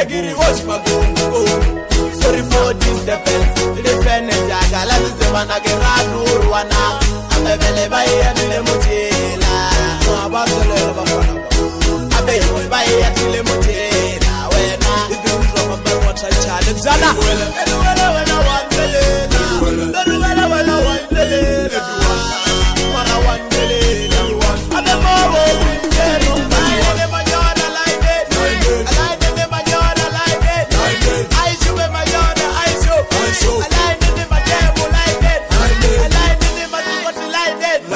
Egiri wash magungu. Sorry for this defense. Defend jaga la semana geradu wana. Abele baye dile mutela. Abasole bafana. Abele baye dile mutela. Wena ibintu bambawa chale zana. Wena wena wandelela. Wena wena wandelela. Mara wandelela. Abemo windero. Aide manyona like it. Aide manyona like it. Aishu be manyona aishu. Aide ni mademo like it. Aide ni madukoti like it.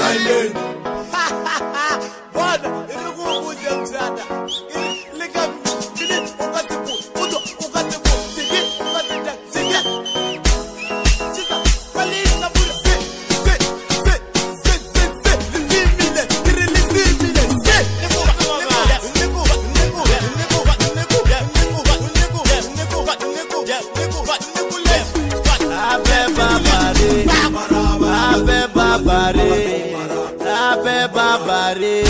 Bwana ilugu jamzada. Lika bili ukatibu udo ukatibu sigi ukatida sigi. Chisa palisa buri sit. Limile kirili limile sit. Abe babare.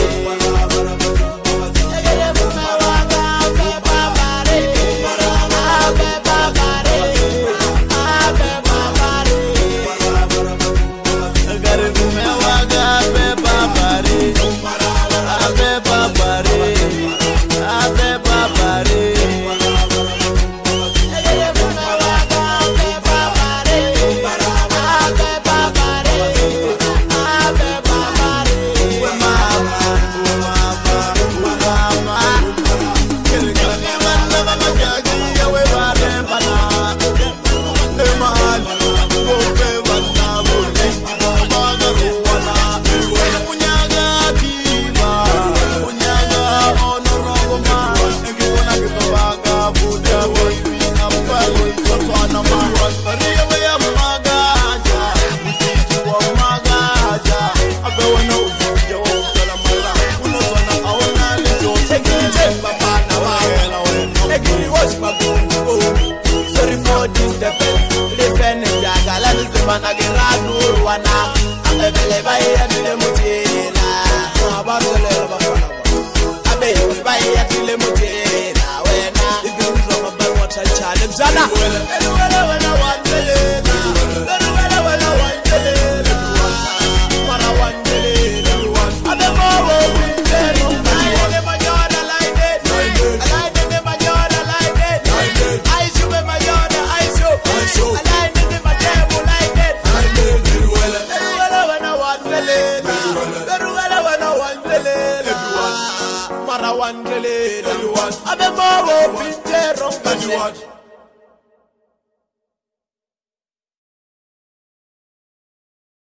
Sorry for this defense. Defend jaga la semana geradu wana. Abele baye dile mutela. Abasole bafana. Abele baye dile mutela. Wena ibintu bambawa chale zana. Wena wena wandelela. Wena wena wandelela. Mara wandelela. Abemo windero. Aide manyona like it. Aide manyona like it. Aishu be manyona aishu. Aide ni mademo like it. Wena wena wandelela. Wena wandelela. Mara wandelela. Abemo windero.